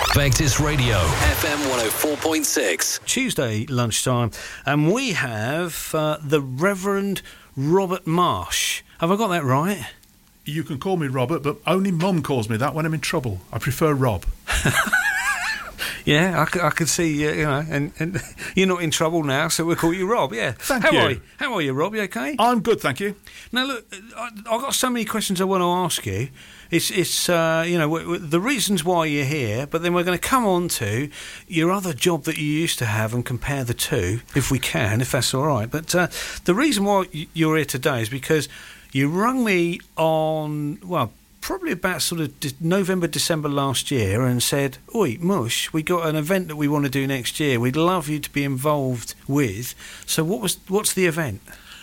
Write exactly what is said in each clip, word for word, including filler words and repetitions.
Vectis Radio, F M one oh four point six. Tuesday lunchtime, and we have uh, the Reverend Robert Marsh. Have I got that right? You can call me Robert, but only Mum calls me that when I'm in trouble. I prefer Rob. Yeah, I, I could see, uh, you know, and, and you're not in trouble now, so we'll call you Rob, yeah. Thank How you. Are you? How are you, Rob? You okay? I'm good, thank you. Now, look, I, I've got so many questions I want to ask you. It's, it's uh, you know, w- w- the reasons why you're here, but then we're going to come on to your other job that you used to have and compare the two, if we can, if that's all right. But uh, the reason why you're here today is because you rung me on, well, probably about sort of de- November, December last year and said, oi, Mush, we got an event that we want to do next year. We'd love you to be involved with. So what was what's the event?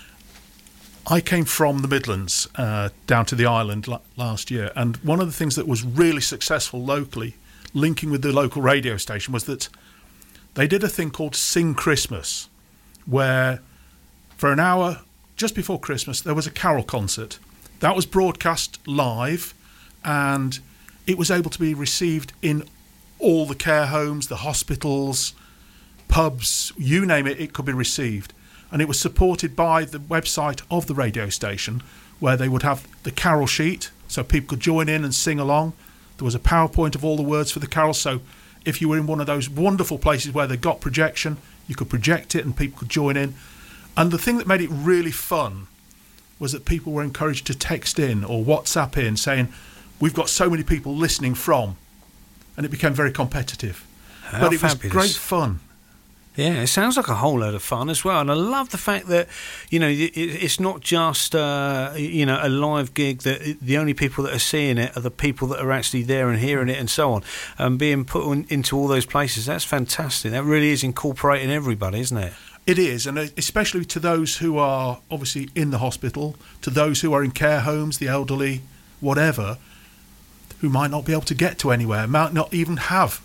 I came from the Midlands uh, down to the island l- last year, and one of the things that was really successful locally, linking with the local radio station, was that they did a thing called Sing Christmas, where for an hour just before Christmas there was a carol concert. That was broadcast live, and it was able to be received in all the care homes, the hospitals, pubs, you name it, it could be received. And it was supported by the website of the radio station, where they would have the carol sheet, so people could join in and sing along. There was a PowerPoint of all the words for the carol, so if you were in one of those wonderful places where they got projection, you could project it and people could join in. And the thing that made it really fun was that people were encouraged to text in or WhatsApp in saying, we've got so many people listening from, and it became very competitive. How but it fabulous. was great fun. Yeah, it sounds like a whole load of fun as well, and I love the fact that, you know, it, it's not just uh, you know, a live gig that the only people that are seeing it are the people that are actually there and hearing it and so on, and being put on, into all those places. That's fantastic. That really is incorporating everybody, isn't it? It is, and especially to those who are obviously in the hospital, to those who are in care homes, the elderly, whatever, who might not be able to get to anywhere, might not even have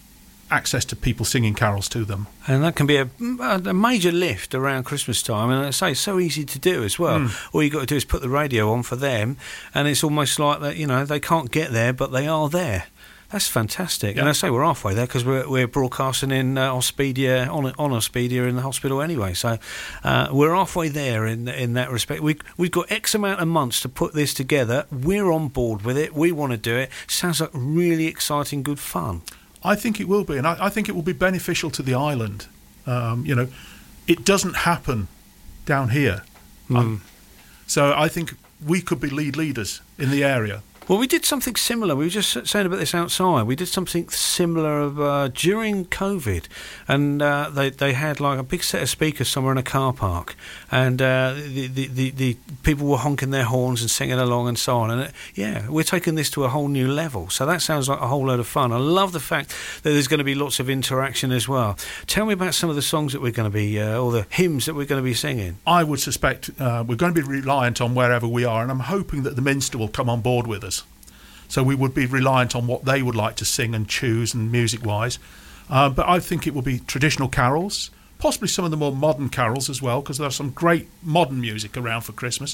access to people singing carols to them. And that can be a, a major lift around Christmas time, and I say it's so easy to do as well. Mm. All you got to do is put the radio on for them, and it's almost like that, you know, they can't get there, but they are there. That's fantastic. Yep. And I say we're halfway there because we're, we're broadcasting in uh, Auspedia, on, on Auspedia in the hospital anyway. So uh, we're halfway there in in that respect. We, we've got X amount of months to put this together. We're on board with it. We want to do it. Sounds like really exciting, good fun. I think it will be, and I, I think it will be beneficial to the island. Um, you know, it doesn't happen down here. Mm. Um, so I think we could be lead leaders in the area. Well, we did something similar. We were just saying about this outside. We did something similar uh, during COVID, and uh, they they had like a big set of speakers somewhere in a car park, and uh, the, the, the, the people were honking their horns and singing along and so on. And it, yeah, we're taking this to a whole new level. So that sounds like a whole load of fun. I love the fact that there's going to be lots of interaction as well. Tell me about some of the songs that we're going to be, uh, or the hymns that we're going to be singing. I would suspect uh, we're going to be reliant on wherever we are, and I'm hoping that the Minster will come on board with us. So we would be reliant on what they would like to sing and choose and music-wise. Uh, but I think it will be traditional carols, possibly some of the more modern carols as well, because there's some great modern music around for Christmas.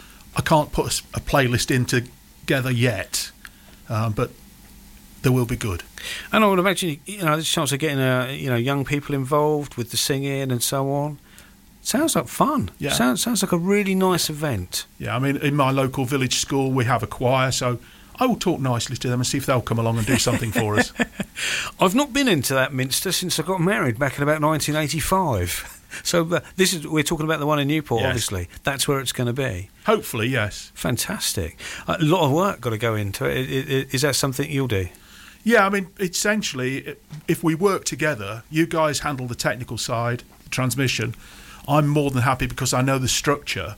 I can't put a, a playlist in together yet, uh, but they will be good. And I would imagine, you know, there's a chance of getting uh, you know, young people involved with the singing and so on. Sounds like fun. Yeah. Sounds, sounds like a really nice event. Yeah, I mean, in my local village school, we have a choir, so I will talk nicely to them and see if they'll come along and do something for us. I've not been into that Minster since I got married back in about nineteen eighty-five. So uh, this is we're talking about the one in Newport, yes. Obviously. That's where it's going to be. Hopefully, yes. Fantastic. A lot of work got to go into it. Is that something you'll do? Yeah, I mean, essentially, if we work together, you guys handle the technical side, the transmission. I'm more than happy because I know the structure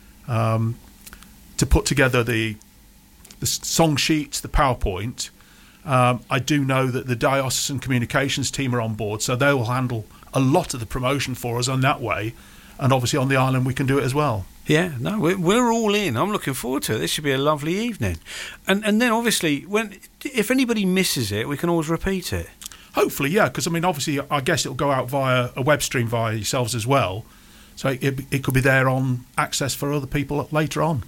um, to put together the the song sheets, the PowerPoint. Um, I do know that the diocesan communications team are on board, so they will handle a lot of the promotion for us on that way. And obviously on the island we can do it as well. Yeah, no, we're, we're all in. I'm looking forward to it. This should be a lovely evening. And and then obviously, when if anybody misses it, we can always repeat it. Hopefully, yeah, because I mean, obviously, I guess it'll go out via a web stream via yourselves as well. So it, it could be there on access for other people later on.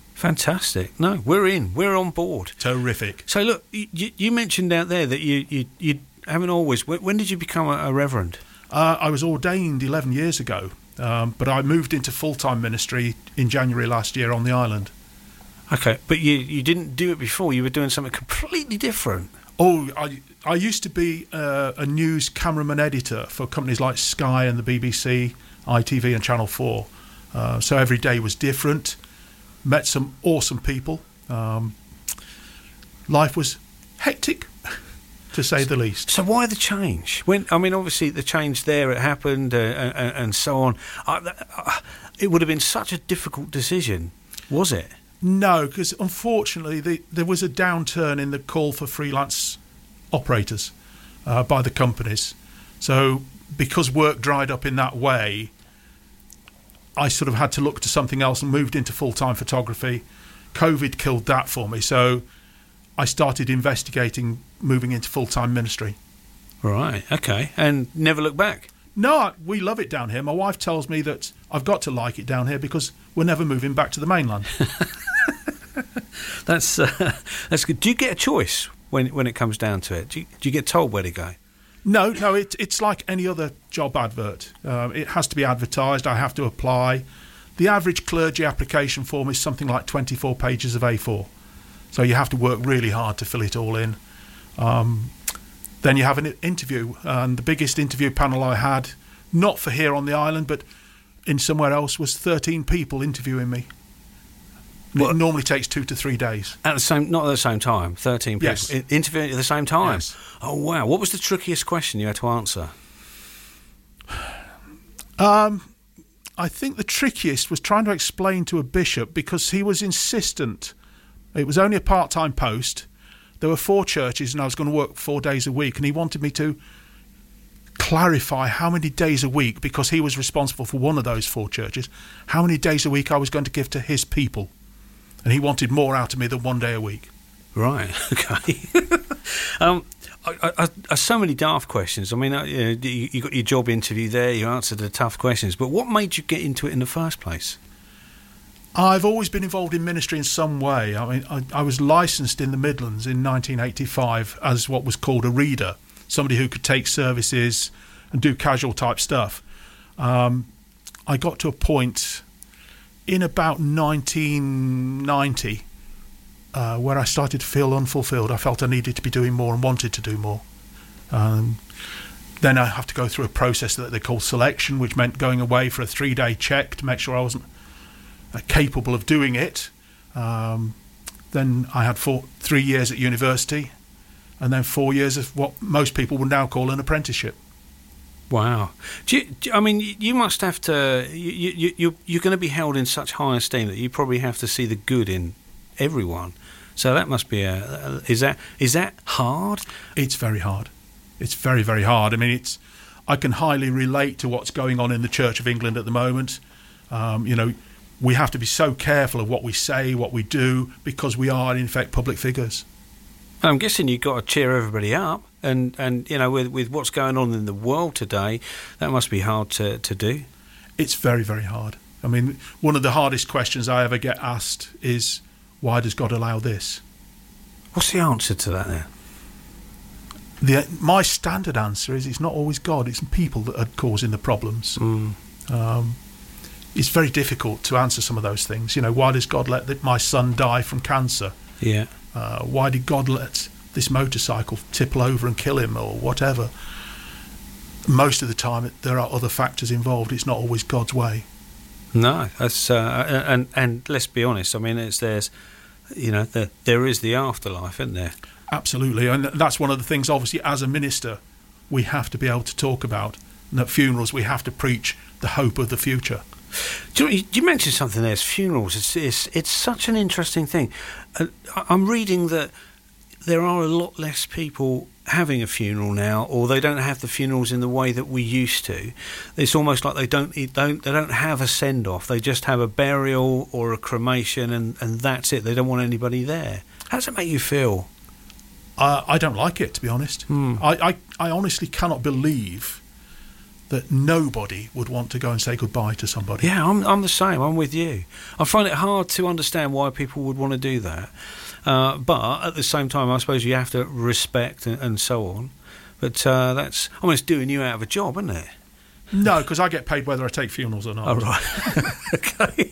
Fantastic. No, we're in. We're on board. Terrific. So look, you, you mentioned out there that you, you, you haven't always. When, when did you become a, a reverend? Uh, I was ordained eleven years ago, um, but I moved into full-time ministry in January last year on the island. Okay, but you, you didn't do it before. You were doing something completely different. Oh, I I used to be uh, a news cameraman editor for companies like Sky and the B B C, I T V and Channel four. Uh, so every day was different. Met some awesome people. Um, life was hectic, to say the least. So why the change? When I mean, obviously the change there, it happened, uh, and, and so on. Uh, uh, it would have been such a difficult decision, was it? No, because unfortunately the, there was a downturn in the call for freelance operators uh, by the companies. So because work dried up in that way, I sort of had to look to something else and moved into full-time photography. COVID killed that for me, so I started investigating moving into full-time ministry. Right, okay, and never look back? No, we love it down here. My wife tells me that I've got to like it down here because we're never moving back to the mainland. That's uh, that's good. Do you get a choice when when it comes down to it? Do you, do you get told where to go? No, no, it, it's like any other job advert. Um, it has to be advertised. I have to apply. The average clergy application form is something like twenty-four pages of A four. So you have to work really hard to fill it all in. Um, then you have an interview. And the biggest interview panel I had, not for here on the island, but in somewhere else, was thirteen people interviewing me. What? It normally takes two to three days. At the same, not at the same time. Thirteen people Yes. I- interviewing at the same time. Yes. Oh wow! What was the trickiest question you had to answer? Um, I think the trickiest was trying to explain to a bishop, because he was insistent. It was only a part-time post. There were four churches, and I was going to work four days a week, and he wanted me to clarify how many days a week, because he was responsible for one of those four churches, how many days a week I was going to give to his people. And he wanted more out of me than one day a week. Right. Okay. um, I, I, I, so many daft questions. I mean, uh, you, you got your job interview there. You answered the tough questions. But what made you get into it in the first place? I've always been involved in ministry in some way. I mean, I, I was licensed in the Midlands in nineteen eighty-five as what was called a reader, somebody who could take services and do casual type stuff. Um, I got to a point in about nineteen ninety uh, where I started to feel unfulfilled. I felt I needed to be doing more and wanted to do more. Um, then I have to go through a process that they call selection, which meant going away for a three-day check to make sure I wasn't uh, capable of doing it. Um, then I had four, three years at university, and then four years of what most people would now call an apprenticeship. Wow. Do you, do, I mean, you must have to. You, you, you, you're going to be held in such high esteem that you probably have to see the good in everyone. So that must be a. Is that is that hard? It's very hard. It's very, very hard. I mean, it's. I can highly relate to what's going on in the Church of England at the moment. Um, you know, we have to be so careful of what we say, what we do, because we are, in fact, public figures. I'm guessing you've got to cheer everybody up, and, and you know, with with what's going on in the world today, that must be hard to, to do. It's very, very hard. I mean, one of the hardest questions I ever get asked is, why does God allow this? What's the answer to that then? The, my standard answer is, it's not always God, it's people that are causing the problems. Mm. Um, it's very difficult to answer some of those things. You know, why does God let the, my son die from cancer? Yeah. Uh, why did God let this motorcycle tipple over and kill him, or whatever? Most of the time, it, there are other factors involved. It's not always God's way. No, that's uh, and and let's be honest. I mean, it's there's, you know, the, there is the afterlife, isn't there? Absolutely, and that's one of the things. Obviously, as a minister, we have to be able to talk about. And at funerals, we have to preach the hope of the future. Do you, you mentioned something there. It's funerals. It's, it's it's such an interesting thing. Uh, I'm reading that there are a lot less people having a funeral now, or they don't have the funerals in the way that we used to. It's almost like they don't it don't they don't have a send off. They just have a burial or a cremation, and, and that's it. They don't want anybody there. How does it make you feel? Uh, I don't like it, to be honest. Hmm. I, I I honestly cannot believe that nobody would want to go and say goodbye to somebody. Yeah, I'm I'm the same. I'm with you. I find it hard to understand why people would want to do that. Uh, but at the same time, I suppose you have to respect and, and so on. But uh, that's, I mean, it's doing you out of a job, isn't it? No, because I get paid whether I take funerals or not. Oh, right. Okay.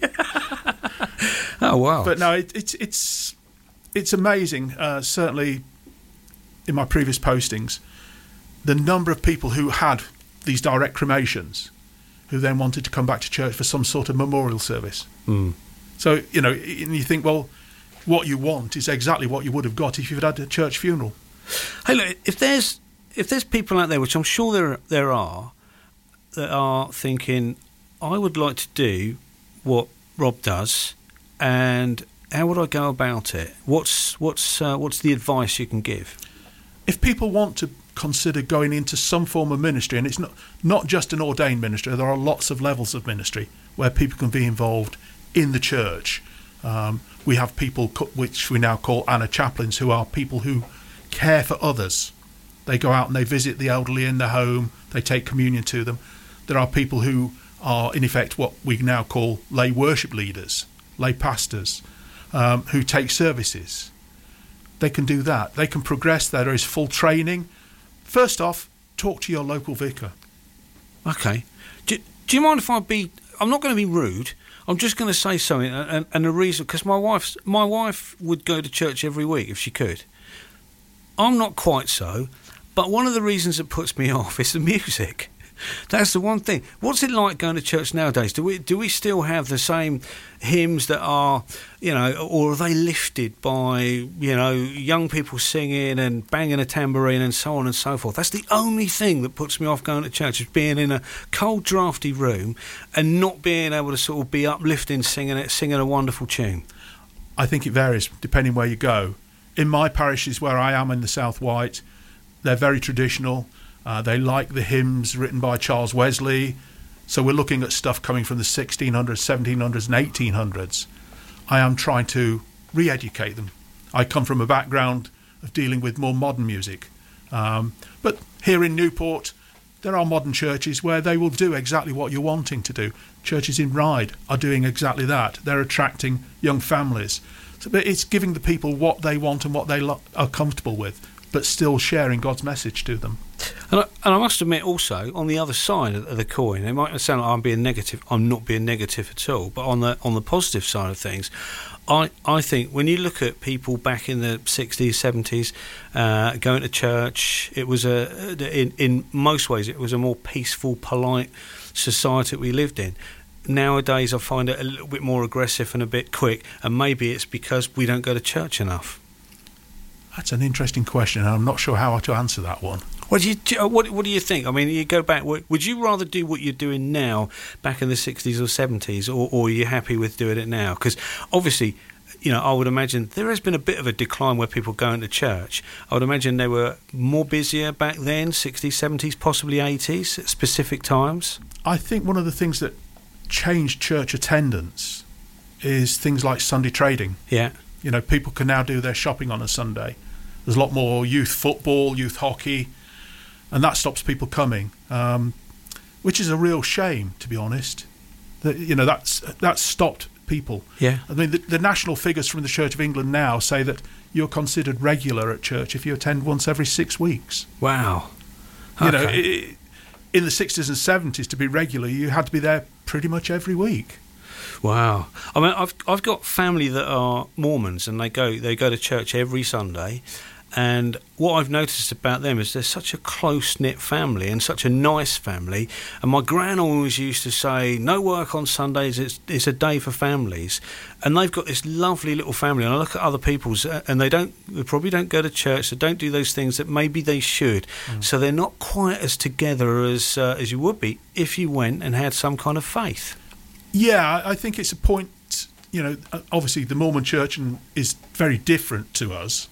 Oh, wow. But no, it, it's it's it's amazing. Uh, certainly, in my previous postings, the number of people who had these direct cremations, who then wanted to come back to church for some sort of memorial service. Mm. So, you know, and you think, well, what you want is exactly what you would have got if you'd had a church funeral. Hey, look, if there's if there's people out there, which I'm sure there there are, that are thinking, I would like to do what Rob does, and how would I go about it? What's what's uh, what's the advice you can give? If people want to consider going into some form of ministry, and it's not not just an ordained ministry, there are lots of levels of ministry where people can be involved in the church. Um, we have people co- which we now call Anna chaplains, who are people who care for others. They go out and they visit the elderly in their home, they take communion to them. There are people who are, in effect, what we now call lay worship leaders, lay pastors, um, who take services. They can do that. They can progress. There is full training. First off, talk to your local vicar. Okay. Do, do you mind if I be... I'm not going to be rude. I'm just going to say something, and, and the reason... Because my wife's, my wife would go to church every week if she could. I'm not quite so, but one of the reasons that puts me off is the music. That's the one thing. What's it like going to church nowadays? Do we do we still have the same hymns that are, you know, or are they lifted by, you know, young people singing and banging a tambourine and so on and so forth? That's the only thing that puts me off going to church, is being in a cold, drafty room and not being able to sort of be uplifting, singing it, singing a wonderful tune. I think it varies depending where you go. In my parishes where I am in the South White, they're very traditional. Uh, they like the hymns written by Charles Wesley. So we're looking at stuff coming from the sixteen hundreds, seventeen hundreds and eighteen hundreds. I am trying to re-educate them. I come from a background of dealing with more modern music. Um, but here in Newport, there are modern churches where they will do exactly what you're wanting to do. Churches in Ryde are doing exactly that. They're attracting young families. So it's giving the people what they want and what they lo- are comfortable with, but still sharing God's message to them. And I, and I must admit also, on the other side of the coin, it might sound like I'm being negative. I'm not being negative at all. But on the on the positive side of things, I, I think when you look at people back in the sixties, seventies, uh, going to church, it was a in, in most ways it was a more peaceful, polite society we lived in. Nowadays I find it a little bit more aggressive and a bit quick, and maybe it's because we don't go to church enough. That's an interesting question, and I'm not sure how to answer that one. What do you what What do you think? I mean, you go back. Would you rather do what you're doing now, back in the sixties or seventies, or, or are you happy with doing it now? Because obviously, you know, I would imagine there has been a bit of a decline where people go into church. I would imagine they were more busier back then, sixties, seventies, possibly eighties, at specific times. I think one of the things that changed church attendance is things like Sunday trading. Yeah. You know, people can now do their shopping on a Sunday. There's a lot more youth football, youth hockey, and that stops people coming, um, which is a real shame, to be honest. That, you know, that's that's stopped people. Yeah. I mean, the, the national figures from the Church of England now say that you're considered regular at church if you attend once every six weeks. Wow. You Okay. know, it, in the sixties and seventies, to be regular, you had to be there pretty much every week. Wow. I mean, I've I've got family that are Mormons, and they go they go to church every Sunday. And what I've noticed about them is they're such a close-knit family and such a nice family. And my gran always used to say, no work on Sundays, it's, it's a day for families. And they've got this lovely little family. And I look at other people's, and they don't, they probably don't go to church, they don't do those things that maybe they should. Mm. So they're not quite as together as uh, as you would be if you went and had some kind of faith. Yeah, I think it's a point, you know, obviously the Mormon Church is very different to us.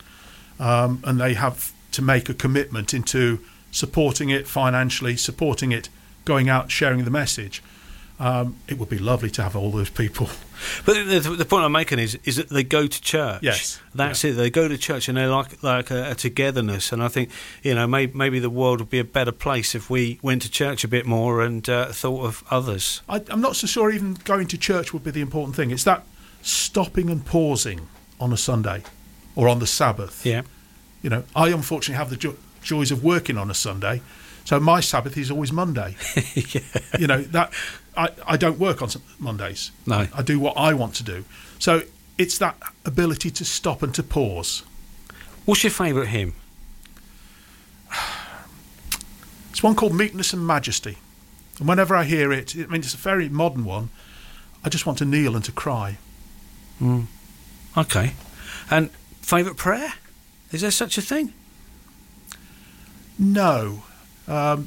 Um, and they have to make a commitment into supporting it financially, supporting it, going out, sharing the message. Um, it would be lovely to have all those people. But the, the point I'm making is is that they go to church. Yes, that's yeah. it. They go to church and they're like like a, a togetherness. And I think, you know, maybe, maybe the world would be a better place if we went to church a bit more and uh, thought of others. I, I'm not so sure even going to church would be the important thing. It's that stopping and pausing on a Sunday or on the Sabbath. Yeah. You know, I unfortunately have the jo- joys of working on a Sunday. So my Sabbath is always Monday. Yeah. You know, that I, I don't work on some Mondays. No. I do what I want to do. So it's that ability to stop and to pause. What's your favourite hymn? It's one called Meekness and Majesty. And whenever I hear it, I mean, it's a very modern one, I just want to kneel and to cry. Mm. Okay. And favourite prayer? Is there such a thing? No. Um,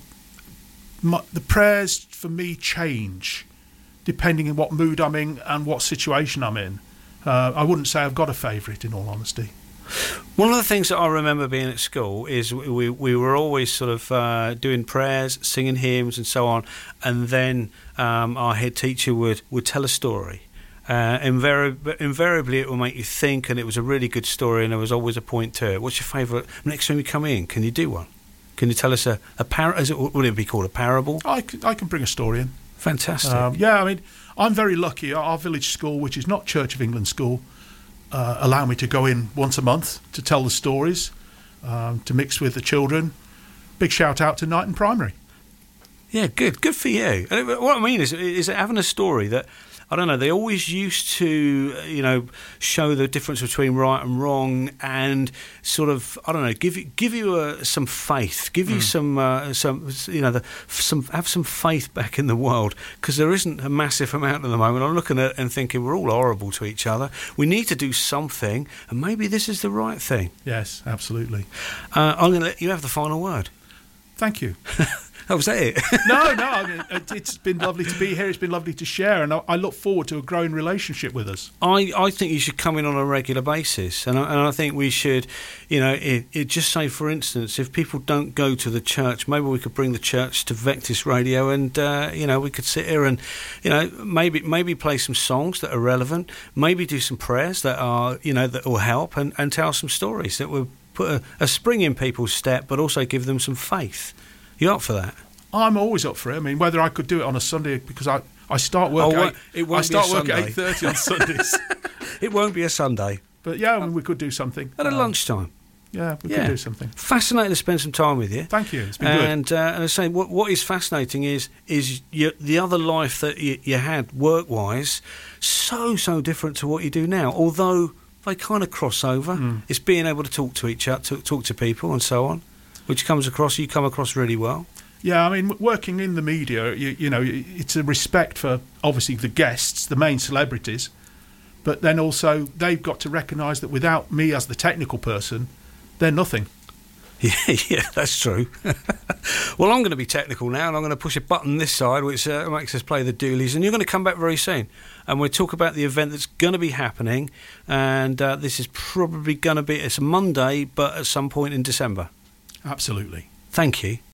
my, the prayers for me change depending on what mood I'm in and what situation I'm in. Uh, I wouldn't say I've got a favourite, in all honesty. One of the things that I remember being at school is we we were always sort of uh, doing prayers, singing hymns and so on, and then um, our head teacher would, would tell a story. Uh, invariably, invariably it will make you think, and it was a really good story, and there was always a point to it. What's your favourite? Next time you come in, can you do one? Can you tell us a, a par- is it, would it be called a parable? I can, I can bring a story in. Fantastic. Um, yeah, I mean, I'm very lucky. Our village school, which is not Church of England school, uh, allow me to go in once a month to tell the stories, um, to mix with the children. Big shout out to Knighton Primary. Yeah, good. Good for you. And what I mean is, is having a story that, I don't know, they always used to, you know, show the difference between right and wrong, and sort of, I don't know, give you give you uh, some faith, give you mm. some uh, some, you know, the, some have some faith back in the world, because there isn't a massive amount at the moment. I'm looking at it and thinking we're all horrible to each other. We need to do something, and maybe this is the right thing. Yes, absolutely. Uh, I'm going to let you have the final word. Thank you. Oh, was that it? no, no. I mean, it, it's been lovely to be here. It's been lovely to share, and I, I look forward to a growing relationship with us. I, I think you should come in on a regular basis, and I, and I think we should, you know, it, it just say, for instance, if people don't go to the church, maybe we could bring the church to Vectis Radio, and uh, you know, we could sit here and, you know, maybe maybe play some songs that are relevant, maybe do some prayers that are, you know, that will help, and, and tell some stories that will put a, a spring in people's step, but also give them some faith. You up for that? I'm always up for it. I mean, whether I could do it on a Sunday, because I, I start work. Oh, at, it won't I start be a work Sunday. at eight thirty on Sundays. It won't be a Sunday. But yeah, I mean, we could do something At a um, lunchtime. Yeah, we Yeah. could do something. Fascinating to spend some time with you. Thank you. It's been and, good. Uh, and I say, what what is fascinating is is you, the other life that you, you had work wise, so so different to what you do now. Although they kind of cross over. Mm. It's being able to talk to each other, to, talk to people, and so on, which comes across. You come across really well. Yeah, I mean, working in the media, you, you know, it's a respect for obviously the guests, the main celebrities, but then also they've got to recognise that without me as the technical person, they're nothing. Yeah, yeah, that's true. Well, I'm going to be technical now, and I'm going to push a button this side, which uh, makes us play the doolies, and you're going to come back very soon, and we'll talk about the event that's going to be happening, and uh, this is probably going to be, it's a Monday, but at some point in December. Absolutely. Thank you.